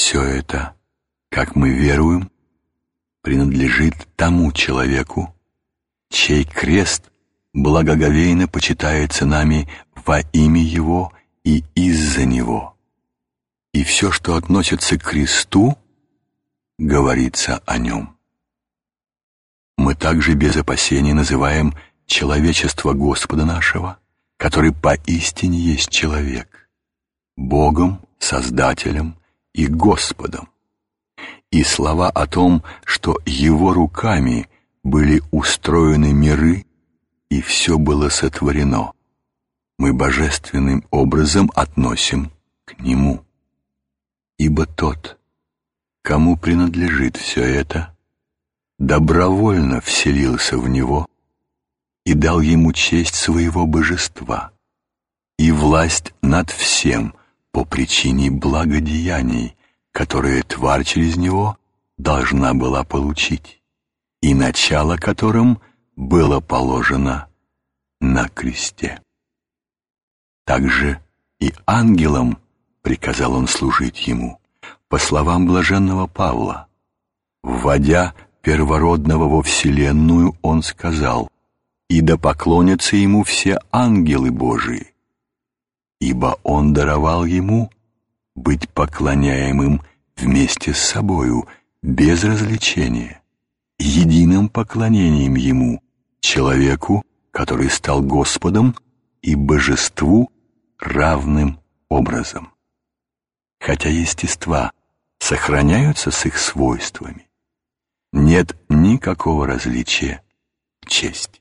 все это, как мы веруем, принадлежит тому человеку, чей крест благоговейно почитается нами во имя Его и из-за Него. И все, что относится к кресту, говорится о Нем. Мы также без опасений называем человечество Господа нашего, который поистине есть человек, Богом, Создателем и Господом. И слова о том, что Его руками были устроены миры, и все было сотворено, мы божественным образом относим к Нему. Ибо тот, кому принадлежит все это, добровольно вселился в Него и дал Ему честь своего божества и власть над всем по причине благодеяний, которые тварь через Него должна была получить, и начало которым было положено на кресте. Также и ангелам приказал Он служить Ему, по словам блаженного Павла. Вводя первородного во вселенную, Он сказал: «И да поклонятся Ему все ангелы Божии, ибо Он даровал Ему быть поклоняемым вместе с собою, без развлечения, единым поклонением Ему, человеку, который стал Господом, и божеству равным образом». Хотя естества сохраняются с их свойствами, нет никакого различия в чести.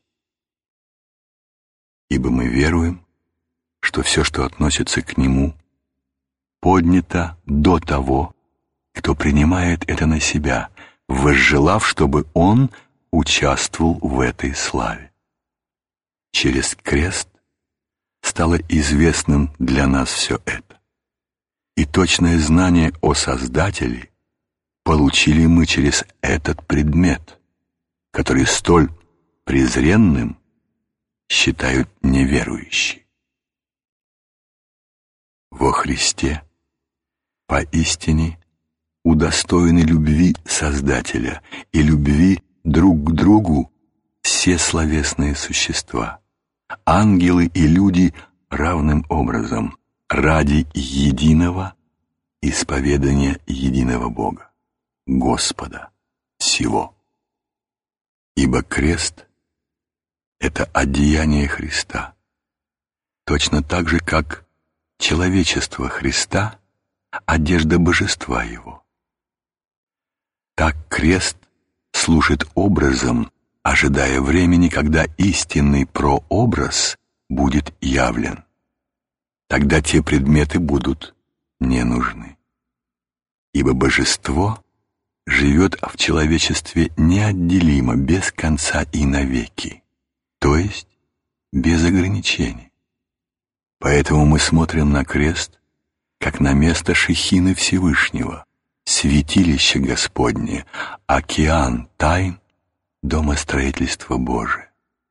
Ибо мы веруем, что все, что относится к Нему, поднято до того, кто принимает это на себя, возжелав, чтобы Он участвовал в этой славе. Через крест стало известным для нас все это. И точное знание о Создателе получили мы через этот предмет, который столь презренным считают неверующие. Во Христе поистине удостоены любви Создателя и любви друг к другу все словесные существа, ангелы и люди равным образом, ради единого исповедания единого Бога, Господа всего. Ибо крест — это одеяние Христа, точно так же, как человечество Христа — одежда божества Его. Так крест служит образом, ожидая времени, когда истинный прообраз будет явлен. Тогда те предметы будут не нужны. Ибо божество живет в человечестве неотделимо, без конца и навеки, то есть без ограничений. Поэтому мы смотрим на крест, как на место шехины Всевышнего, святилище Господне, океан тайн домостроительства Божия.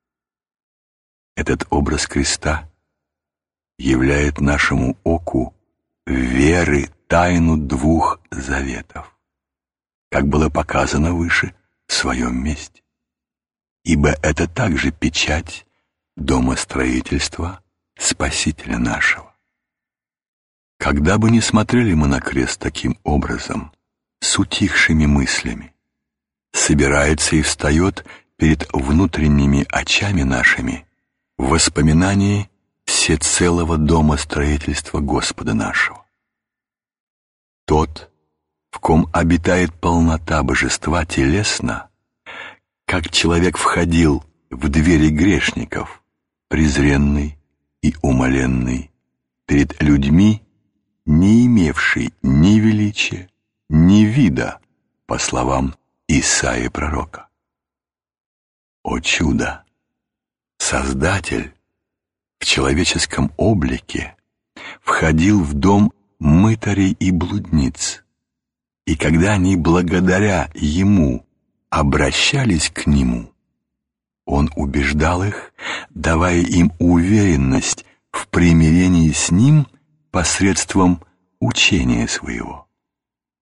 Этот образ креста являет нашему оку веры тайну двух заветов, как было показано выше в своем месте. Ибо это также печать домостроительства Спасителя нашего. Когда бы ни смотрели мы на крест таким образом, с утихшими мыслями, собирается и встает перед внутренними очами нашими в воспоминании всецелого дома строительства Господа нашего. Тот, в ком обитает полнота божества телесно, как человек входил в двери грешников, презренный и умоленный, перед людьми, не имевший ни величия, ни вида, по словам Исаии пророка. О чудо! Создатель в человеческом облике входил в дом мытарей и блудниц, и когда они благодаря Ему обращались к Нему, Он убеждал их, давая им уверенность в примирении с Ним посредством учения своего.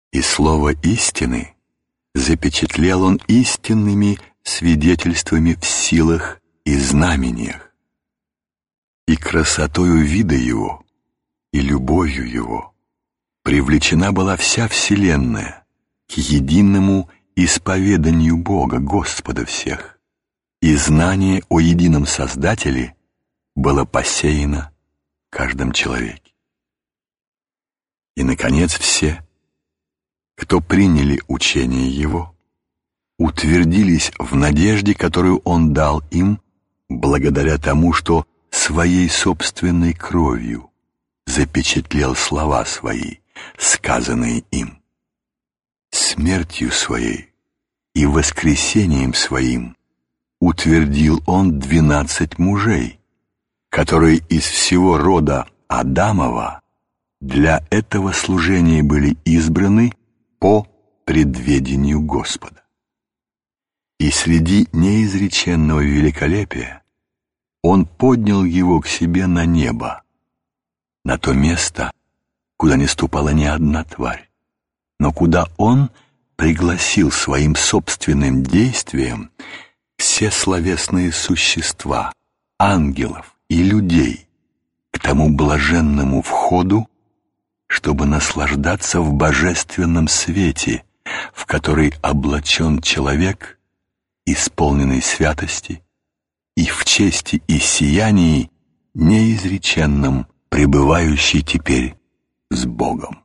И слово истины запечатлел он истинными свидетельствами в силах и знамениях. И красотою вида его, и любовью его привлечена была вся вселенная к единому исповеданию Бога, Господа всех, и знание о едином Создателе было посеяно в каждом человеке. И, наконец, все, кто приняли учение Его, утвердились в надежде, которую Он дал им, благодаря тому, что своей собственной кровью запечатлел слова Свои, сказанные им. Смертью Своей и воскресением Своим утвердил Он 12 мужей, которые из всего рода Адамова для этого служения были избраны по предведению Господа. И среди неизреченного великолепия Он поднял его к себе на небо, на то место, куда не ступала ни одна тварь, но куда Он пригласил своим собственным действием все словесные существа, ангелов и людей к тому блаженному входу, чтобы наслаждаться в божественном свете, в который облачен человек, исполненный святости, и в чести и сиянии неизреченном, пребывающий теперь с Богом.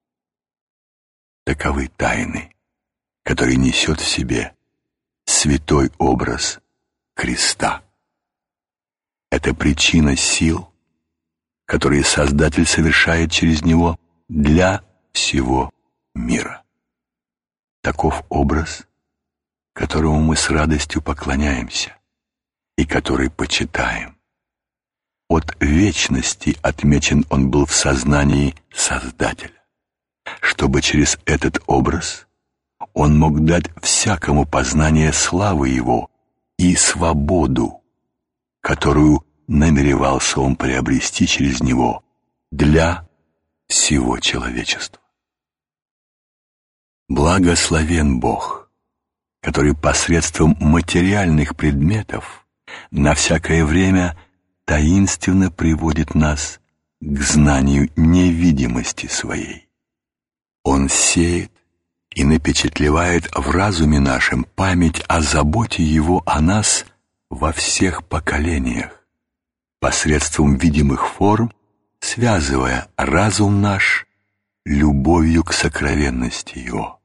Таковы тайны, которые несет в себе святой образ креста. Это причина сил, которые Создатель совершает через него для всего мира. Таков образ, которому мы с радостью поклоняемся и который почитаем. От вечности отмечен он был в сознании Создателя, чтобы через этот образ он мог дать всякому познание славы его и свободу, которую намеревался он приобрести через него для всего человечества. Благословен Бог, который посредством материальных предметов на всякое время таинственно приводит нас к знанию невидимости Своей. Он сеет и напечатлевает в разуме нашем память о заботе Его о нас во всех поколениях, посредством видимых форм, связывая разум наш любовью к сокровенности Его.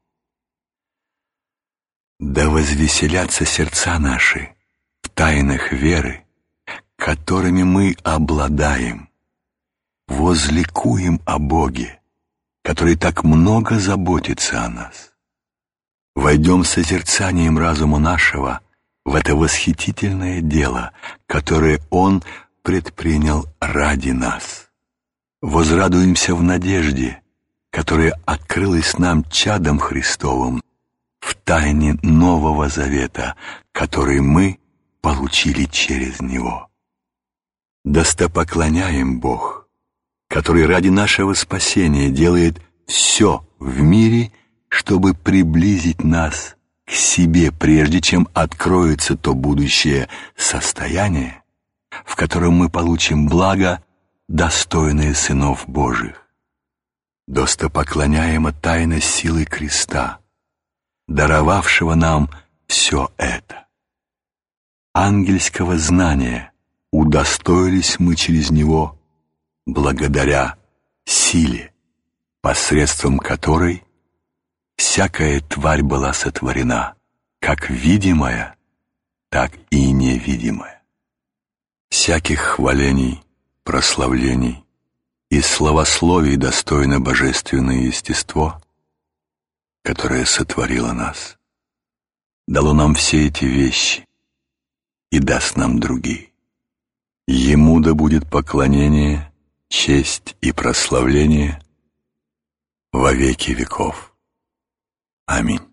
Да возвеселятся сердца наши в тайнах веры, которыми мы обладаем, возликуем о Боге, который так много заботится о нас. Войдем с созерцанием разума нашего в это восхитительное дело, которое Он предпринял ради нас. Возрадуемся в надежде, которая открылась нам чадом Христовым в тайне Нового Завета, который мы получили через Него. Достопоклоняем Бог, который ради нашего спасения делает все в мире, чтобы приблизить нас к себе, прежде чем откроется то будущее состояние, в котором мы получим благо, достойные сынов Божьих. Достопоклоняема тайна силы креста, даровавшего нам все это. Ангельского знания удостоились мы через него благодаря силе, посредством которой всякая тварь была сотворена, как видимая, так и невидимая. Всяких хвалений, прославлений и славословий достойно божественное естество, которое сотворило нас, дало нам все эти вещи и даст нам другие. Ему да будет поклонение, честь и прославление во веки веков. Аминь.